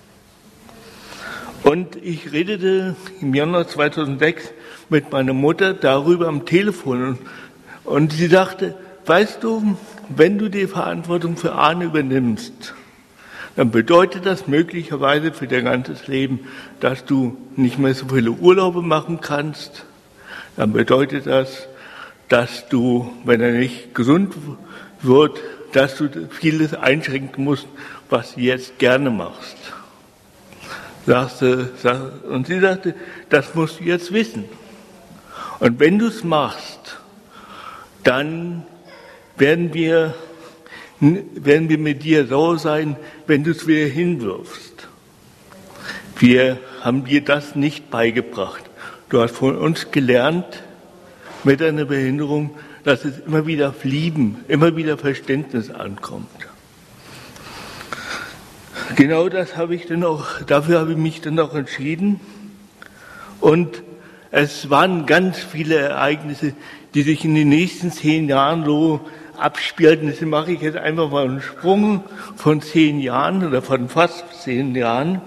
Und ich redete im Januar zweitausendsechs mit meiner Mutter darüber am Telefon. Und sie sagte, weißt du, wenn du die Verantwortung für Arne übernimmst, dann bedeutet das möglicherweise für dein ganzes Leben, dass du nicht mehr so viele Urlaube machen kannst. Dann bedeutet das, dass du, wenn er nicht gesund wird, dass du vieles einschränken musst, was du jetzt gerne machst. Sagte, und sie sagte, das musst du jetzt wissen. Und wenn du es machst, dann werden wir, werden wir mit dir so sein, wenn du es wieder hinwirfst. Wir haben dir das nicht beigebracht. Du hast von uns gelernt, mit deiner Behinderung, dass es immer wieder auf Lieben, immer wieder Verständnis ankommt. Genau das habe ich dann auch, dafür habe ich mich dann auch entschieden. Und es waren ganz viele Ereignisse, die sich in den nächsten zehn Jahren so abspielten. Deswegen mache ich jetzt einfach mal einen Sprung von zehn Jahren oder von fast zehn Jahren.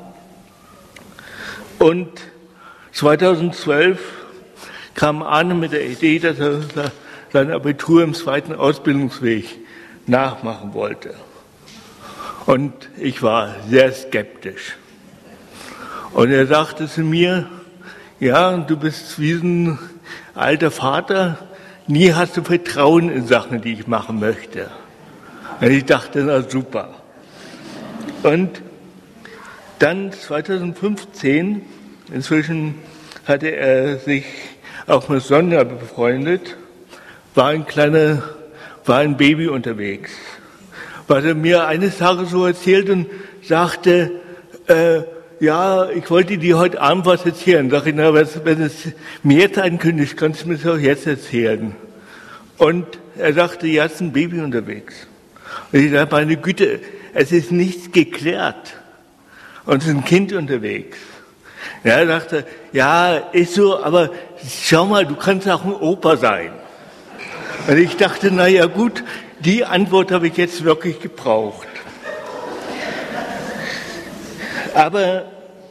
Und zweitausendzwölf kam Arne mit der Idee, dass er sein Abitur im zweiten Ausbildungsweg nachmachen wollte. Und ich war sehr skeptisch. Und er sagte zu mir, ja, du bist wie ein alter Vater, nie hast du Vertrauen in Sachen, die ich machen möchte. Und ich dachte, na super. Und dann zweitausendfünfzehn, inzwischen hatte er sich auch mit Sonja befreundet, war ein kleiner, war ein Baby unterwegs. Was er mir eines Tages so erzählt und sagte, äh, ja, ich wollte dir heute Abend was erzählen. Sag ich, na, wenn es mir jetzt ankündigt, kannst du mir das auch jetzt erzählen. Und er sagte, ja, es ist ein Baby unterwegs. Und ich sagte, meine Güte, es ist nichts geklärt. Und es ist ein Kind unterwegs. Ja, er sagte, ja, ist so, aber schau mal, du kannst auch ein Opa sein. Und ich dachte, na ja, gut, die Antwort habe ich jetzt wirklich gebraucht. Aber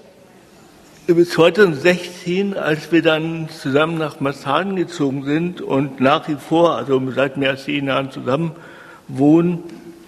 zweitausendsechzehn, als wir dann zusammen nach Marzahn gezogen sind und nach wie vor, also seit mehr als zehn Jahren zusammen wohnen,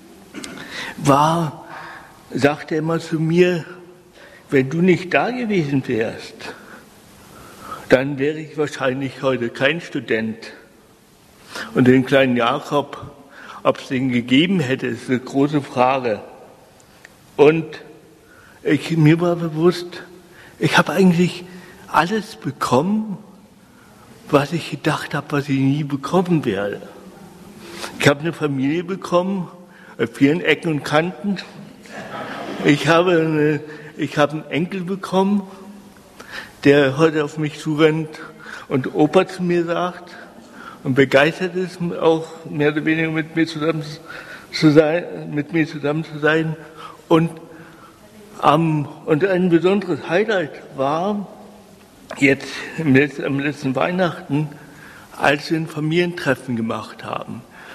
war, sagte er immer zu mir, wenn du nicht da gewesen wärst, dann wäre ich wahrscheinlich heute kein Student. Und den kleinen Jakob, ob es den gegeben hätte, ist eine große Frage. Und ich, mir war bewusst, ich habe eigentlich alles bekommen, was ich gedacht habe, was ich nie bekommen werde. Ich habe eine Familie bekommen, auf vielen Ecken und Kanten. Ich habe, eine, ich habe einen Enkel bekommen, der heute auf mich zurennt und Opa zu mir sagt und begeistert ist, auch mehr oder weniger mit mir zusammen zu sein, mit mir zusammen zu sein. Und Um, und ein besonderes Highlight war jetzt im letzten, am letzten Weihnachten, als wir ein Familientreffen gemacht haben.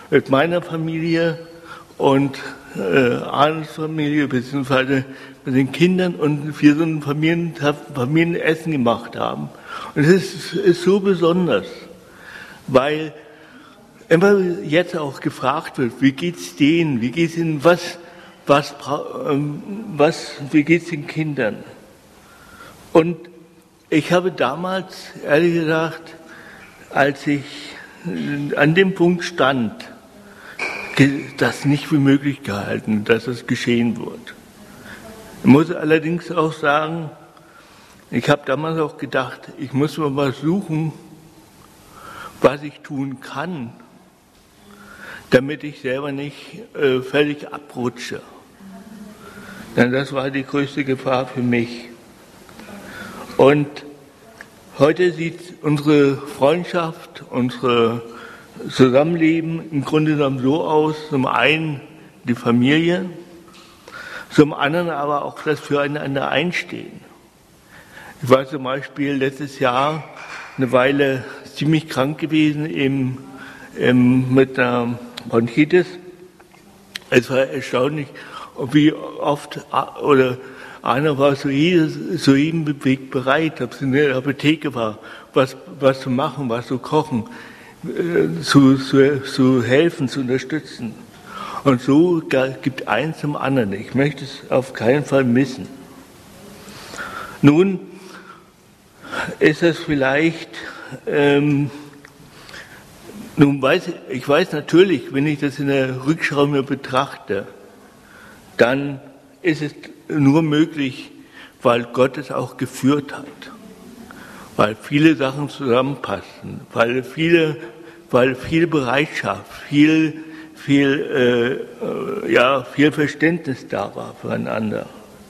mit meiner Familie und äh, Arnes Familie, beziehungsweise mit den Kindern, und wir so ein Familien, Familienessen gemacht haben. Und es ist, ist so besonders, weil immer jetzt auch gefragt wird, wie geht's denen, wie geht's ihnen, was, was, was, wie geht's den Kindern? Und ich habe damals, ehrlich gesagt, als ich an dem Punkt stand, das nicht für möglich gehalten, dass es geschehen wird. Ich muss allerdings auch sagen, ich habe damals auch gedacht, ich muss mal was suchen, was ich tun kann, damit ich selber nicht äh, völlig abrutsche. Denn das war die größte Gefahr für mich. Und heute sieht unsere Freundschaft, unser Zusammenleben im Grunde genommen so aus, zum einen die Familie, zum anderen aber auch das Füreinander einstehen. Ich war zum Beispiel letztes Jahr eine Weile ziemlich krank gewesen im, im, mit einer Bronchitis. Es war erstaunlich, wie oft, oder einer war so jeden, so jeden Weg bereit, ob es in der Apotheke war, was, was zu machen, was zu kochen, äh, zu, zu, zu helfen, zu unterstützen. Und so gibt eins zum anderen. Ich möchte es auf keinen Fall missen. Nun ist es vielleicht, ähm, nun weiß ich weiß natürlich, wenn ich das in der Rückschau mir betrachte, dann ist es nur möglich, weil Gott es auch geführt hat, weil viele Sachen zusammenpassen, weil viele, weil viel Bereitschaft, viel, viel, äh, ja, viel Verständnis da war füreinander.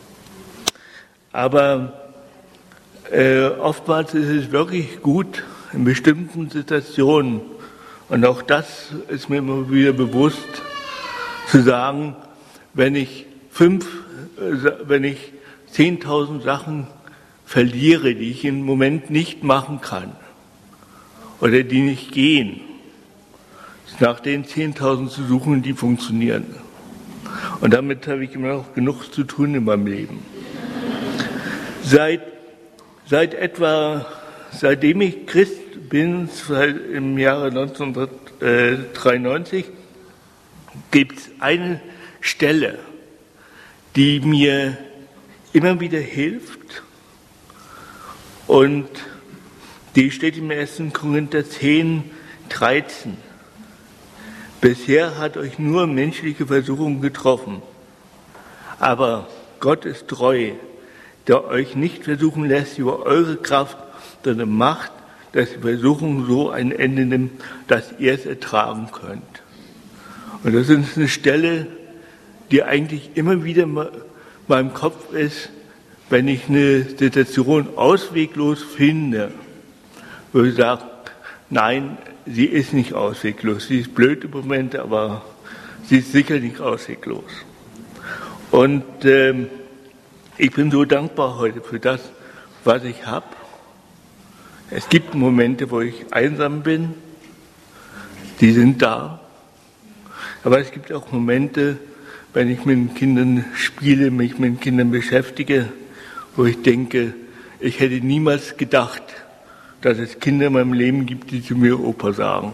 Aber äh, oftmals ist es wirklich gut, in bestimmten Situationen, und auch das ist mir immer wieder bewusst, zu sagen, wenn ich fünf, wenn ich zehntausend Sachen verliere, die ich im Moment nicht machen kann oder die nicht gehen, nach den zehntausend zu suchen, die funktionieren. Und damit habe ich immer noch genug zu tun in meinem Leben. Seit, seit etwa, seitdem ich Christ bin, seit im Jahre neunzehnhundertdreiundneunzig, gibt es eine Stelle, die mir immer wieder hilft, und die steht im ersten Korinther zehn, dreizehn. Bisher hat euch nur menschliche Versuchung getroffen, aber Gott ist treu, der euch nicht versuchen lässt über eure Kraft, sondern macht, dass die Versuchung so ein Ende nimmt, dass ihr es ertragen könnt. Und das ist eine Stelle, die eigentlich immer wieder in meinem Kopf ist, wenn ich eine Situation ausweglos finde, wo ich sage, nein, sie ist nicht ausweglos. Sie ist blöd im Moment, aber sie ist sicher nicht ausweglos. Und ähm, ich bin so dankbar heute für das, was ich habe. Es gibt Momente, wo ich einsam bin, die sind da. Aber es gibt auch Momente, wenn ich mit den Kindern spiele, mich mit den Kindern beschäftige, wo ich denke, ich hätte niemals gedacht, dass es Kinder in meinem Leben gibt, die zu mir Opa sagen.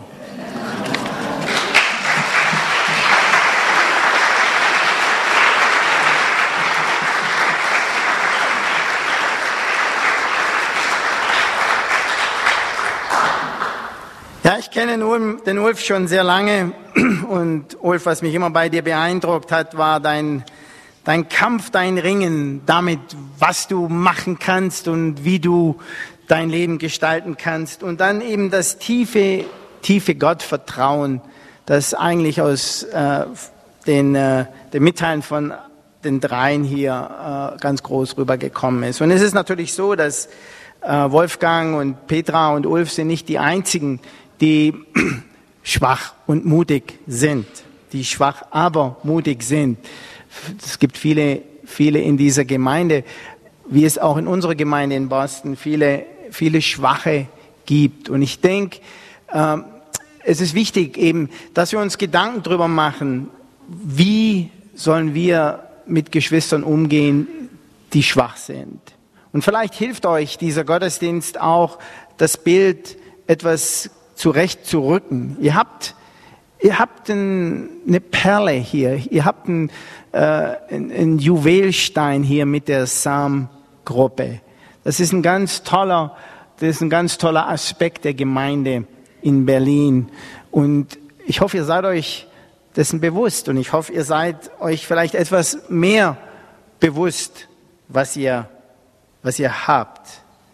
Ja, ich kenne den Ulf, den Ulf schon sehr lange, und Ulf, was mich immer bei dir beeindruckt hat, war dein, dein Kampf, dein Ringen damit, was du machen kannst und wie du dein Leben gestalten kannst, und dann eben das tiefe, tiefe Gottvertrauen, das eigentlich aus äh, den, äh, den Mitteilen von den Dreien hier äh, ganz groß rübergekommen ist. Und es ist natürlich so, dass äh, Wolfgang und Petra und Ulf sind nicht die einzigen, die schwach und mutig sind, die schwach, aber mutig sind. Es gibt viele, viele in dieser Gemeinde, wie es auch in unserer Gemeinde in Boston viele, viele Schwache gibt. Und ich denke, äh, es ist wichtig eben, dass wir uns Gedanken darüber machen, wie sollen wir mit Geschwistern umgehen, die schwach sind. Und vielleicht hilft euch dieser Gottesdienst auch, das Bild etwas zurechtzurücken. Ihr habt, ihr habt ein, eine Perle hier, ihr habt ein, äh, ein, ein Juwelstein hier mit der Sam-Gruppe. Das ist ein ganz toller, das ist ein ganz toller Aspekt der Gemeinde in Berlin. Und ich hoffe, ihr seid euch dessen bewusst und ich hoffe, ihr seid euch vielleicht etwas mehr bewusst, was ihr, was ihr habt.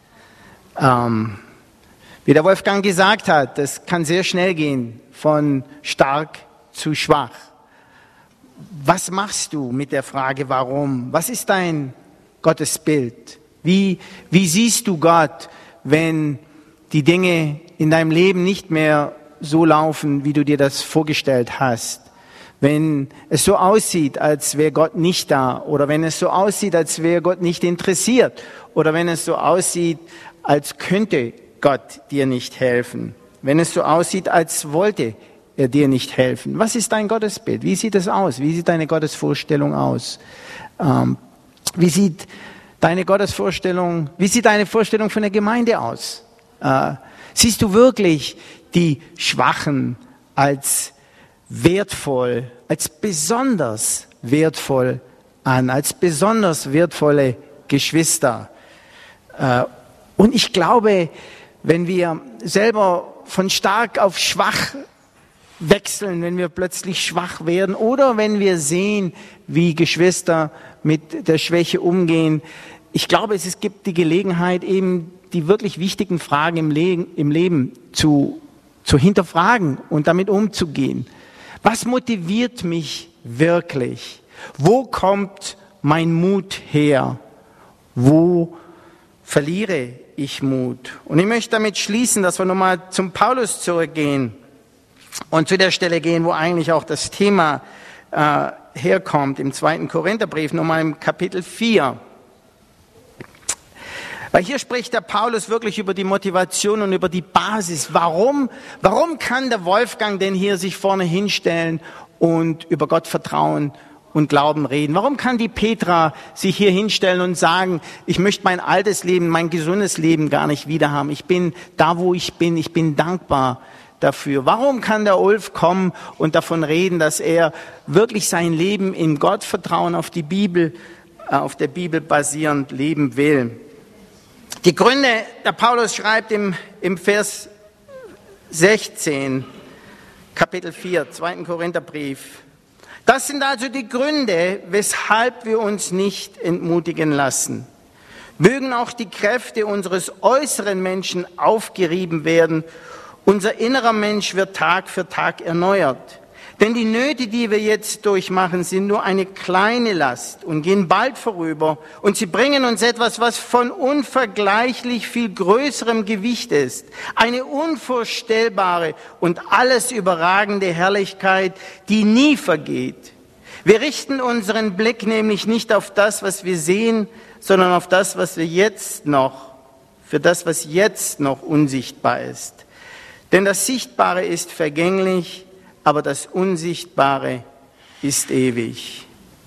Ähm, wie der Wolfgang gesagt hat, das kann sehr schnell gehen, von stark zu schwach. Was machst du mit der Frage, warum? Was ist dein Gottesbild? Wie, wie siehst du Gott, wenn die Dinge in deinem Leben nicht mehr so laufen, wie du dir das vorgestellt hast? Wenn es so aussieht, als wäre Gott nicht da, oder wenn es so aussieht, als wäre Gott nicht interessiert, oder wenn es so aussieht, als könnte Gott dir nicht helfen, wenn es so aussieht, als wollte er dir nicht helfen. Was ist dein Gottesbild? Wie sieht es aus? Wie sieht deine Gottesvorstellung aus? Ähm, wie sieht deine Gottesvorstellung, wie sieht deine Vorstellung von der Gemeinde aus? Äh, siehst du wirklich die Schwachen als wertvoll, als besonders wertvoll an, als besonders wertvolle Geschwister? Äh, und ich glaube, wenn wir selber von stark auf schwach wechseln, wenn wir plötzlich schwach werden oder wenn wir sehen, wie Geschwister mit der Schwäche umgehen, ich glaube, es gibt die Gelegenheit, eben die wirklich wichtigen Fragen im Leben, im Leben zu, zu hinterfragen und damit umzugehen. Was motiviert mich wirklich? Wo kommt mein Mut her? Wo verliere ich Mut? Und ich möchte damit schließen, dass wir nochmal zum Paulus zurückgehen und zu der Stelle gehen, wo eigentlich auch das Thema äh, herkommt, im zweiten Korintherbrief, nochmal im Kapitel vier. Weil hier spricht der Paulus wirklich über die Motivation und über die Basis. Warum, warum kann der Wolfgang denn hier sich vorne hinstellen und über Gott vertrauen und Glauben reden? Warum kann die Petra sich hier hinstellen und sagen, ich möchte mein altes Leben, mein gesundes Leben gar nicht wiederhaben. Ich bin da, wo ich bin. Ich bin dankbar dafür. Warum kann der Ulf kommen und davon reden, dass er wirklich sein Leben in Gott vertrauen, auf die Bibel, auf der Bibel basierend leben will? Die Gründe, der Paulus schreibt im, im Vers sechzehn, Kapitel vier, zweiten Korintherbrief. Das sind also die Gründe, weshalb wir uns nicht entmutigen lassen. Mögen auch die Kräfte unseres äußeren Menschen aufgerieben werden. Unser innerer Mensch wird Tag für Tag erneuert. Denn die Nöte, die wir jetzt durchmachen, sind nur eine kleine Last und gehen bald vorüber. Und sie bringen uns etwas, was von unvergleichlich viel größerem Gewicht ist. Eine unvorstellbare und alles überragende Herrlichkeit, die nie vergeht. Wir richten unseren Blick nämlich nicht auf das, was wir sehen, sondern auf das, was wir jetzt noch, für das, was jetzt noch unsichtbar ist. Denn das Sichtbare ist vergänglich, aber das Unsichtbare ist ewig.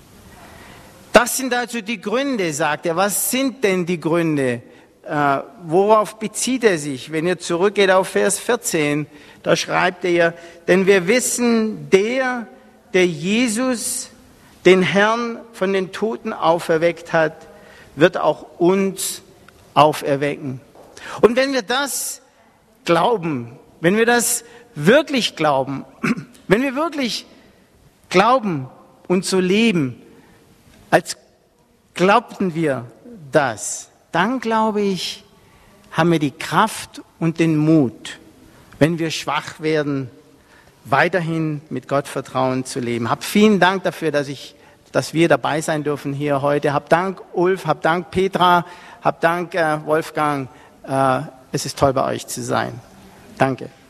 Das sind also die Gründe, sagt er. Was sind denn die Gründe? Äh, worauf bezieht er sich? Wenn ihr zurückgeht auf Vers vierzehn, da schreibt er, denn wir wissen, der, der Jesus, den Herrn von den Toten auferweckt hat, wird auch uns auferwecken. Und wenn wir das glauben, wenn wir das wirklich glauben, wenn wir wirklich glauben und so leben, als glaubten wir das, dann glaube ich, haben wir die Kraft und den Mut, wenn wir schwach werden, weiterhin mit Gott Vertrauen zu leben. Hab vielen Dank dafür, dass ich, dass wir dabei sein dürfen hier heute. Hab Dank Ulf, hab Dank Petra, hab Dank äh, Wolfgang. Äh, es ist toll bei euch zu sein. Danke.